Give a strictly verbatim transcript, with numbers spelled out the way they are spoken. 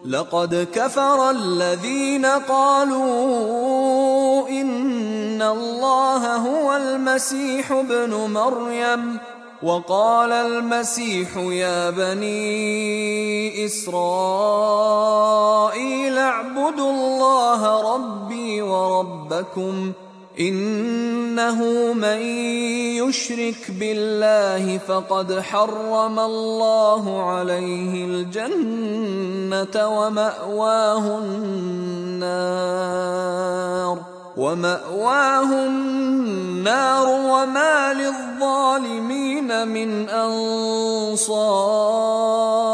لقد كفر الذين قالوا إن الله هو المسيح ابن مريم وقال المسيح يا بني إسرائيل اعبدوا الله ربي وربكم إنه من يشرك بالله فقد حرم الله عليه الجنة ومأواه النار ومأواه النار وما للظالمين من أنصار.